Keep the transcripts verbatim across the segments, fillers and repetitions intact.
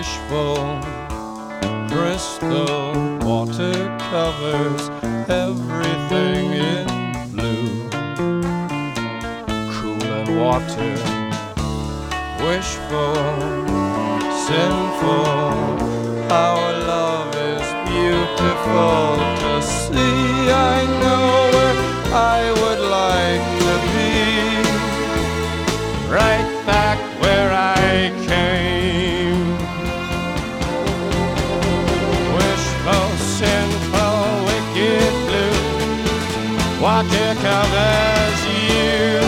Wishful crystal water covers everything in blue. Cool and water, wishful, sinful. Our love is beautiful to see. I know where I would like to be, right back where I came. Wishful, sinful, wicked blue, water covers you.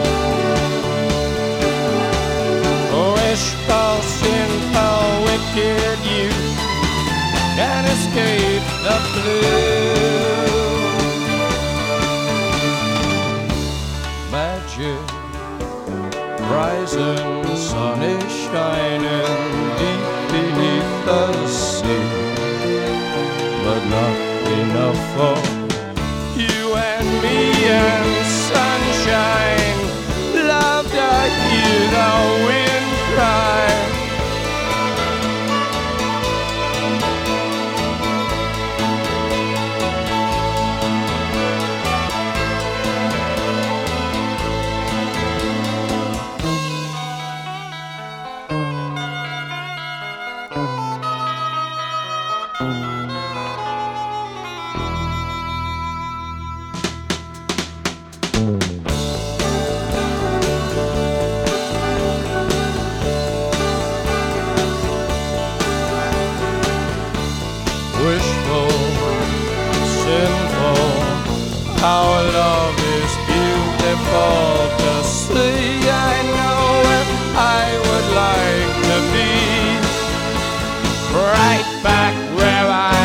Wishful, sinful, wicked you can't escape the blue. Magic, rising sun is shining deep beneath the sea, but not enough for you and me and sunshine. Love to hear the wind cry. Wishful, sinful, our love is beautiful to see. I know where I would like to be, right back where I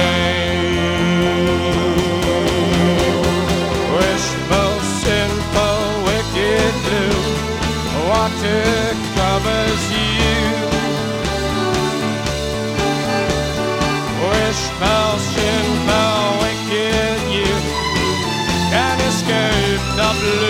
came. Wishful, sinful, wicked blue, water covers you. Wishful, sinful, wicked you can't escape the blue.